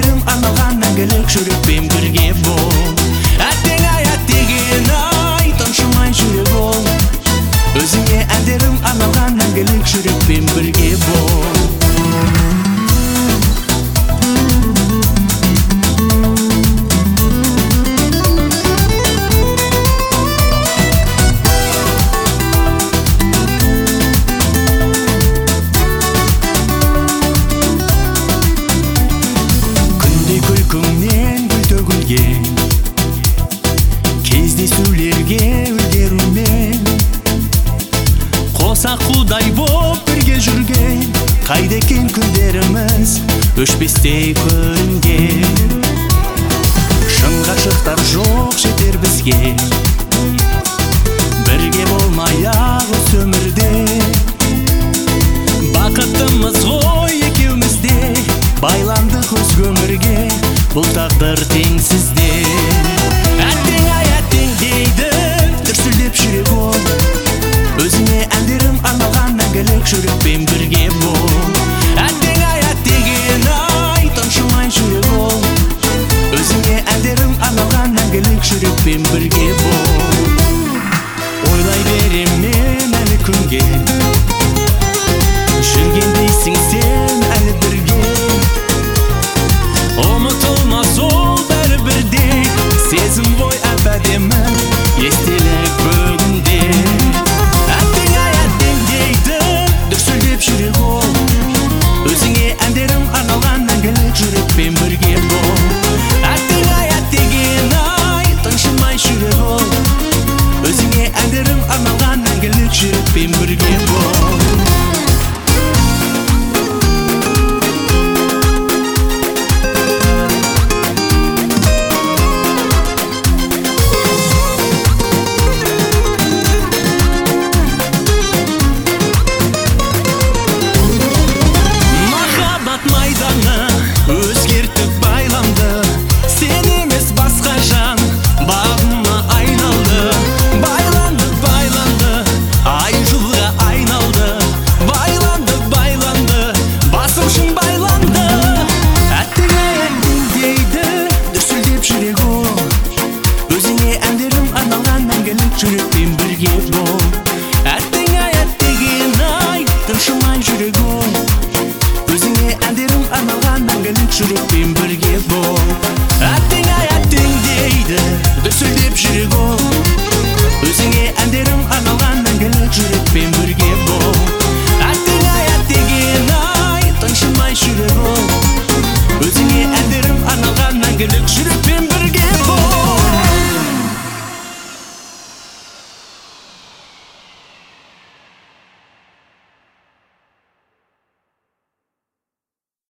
әндерім арналған мәңгілік жүрекпен бірге бол. Әттең ай әттеген ай тамшымай жүрек ол. Өзіңе әндерім арналған мәңгілік жүрекпен бірге бол. Күлкіңнен гүл төгілген кездесулерге үлгерумен қоса құдай боп бірге жүрген қайда екен күндеріміз өшпестей көрінген. Шын ғашықтар жоқ жетер бізге бірге болмай-ақ осы өмірде. Бақытымыз ғой екеумізде байландық өзге өмірге, бұл тағдыр теңсізде. Әттең ай әттең дейді дүрсілдеп жүрек ол. Өзіңе әндерім арналған мәңгілік жүрекпен бірге бол. Әттең ай әттеген ай тамшымай жүрек ол. Өзіңе әндерім арналған мәңгілік жүрекпен бірге бол. Ойлай берем мен әлі күнге жүрген дейсің сен әлі бірге. Ұмытылмас ол бәрі бірдей сезім ғой әп-әдемі естелік бүгінде. Әттең ай әттең дейді дүрсілдеп жүрек ол. Өзіңе әндерім арналған мәңгілік жүрекпен бірге бол. Әттең ай әттеген ай тыншымай жүрек ол. Өзіңе әндерім арналған мәңгілік жүрекпен бірге бол. Өзгертіп байланды, сен емес басқа жан бағыма айналды. Байланды, байланды, ай жылға айналды. Байланды, байланды, басым шын байланды. Әттең ай әттең дейді дүрсілдеп жүрек ол. Өзіңе әндерім арналған мәңгілік жүрекпен бірге бол. Әттең ай әттеген ай тыншымай жүрек ол. Өзіңе әндерім арналған мәңгілік жүрекпен бірге бол. Әттең ай әттең дейді дүрсілдеп жүрек ол.